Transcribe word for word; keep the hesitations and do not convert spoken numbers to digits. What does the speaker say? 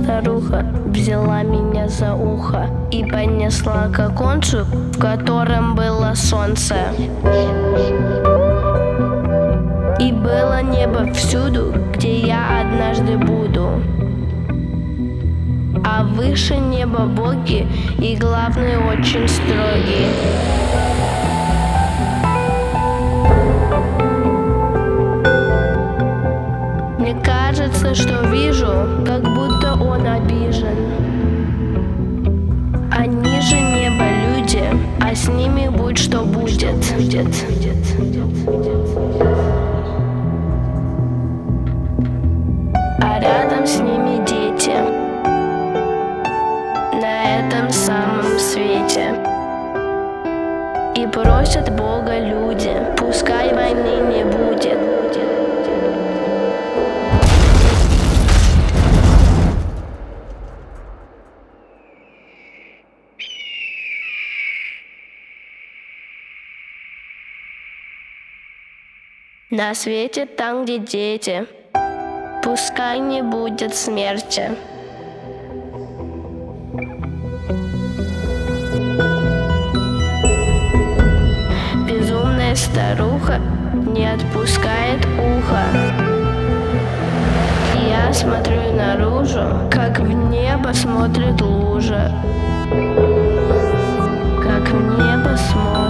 старуха взяла меня за ухо и понесла к оконцу, в котором было солнце. И было небо всюду, где я однажды буду. А выше неба боги, и главные очень строгие. Мне кажется, что вижу, как будто он обижен. Они же небо люди, а с ними будь что будет. А рядом с ними дети на этом самом свете. И просят Бога люди, пускай войны не будет. На свете там, где дети, пускай не будет смерти. Безумная старуха не отпускает ухо. Я смотрю наружу, как в небо смотрит лужа, как в небо смотрит.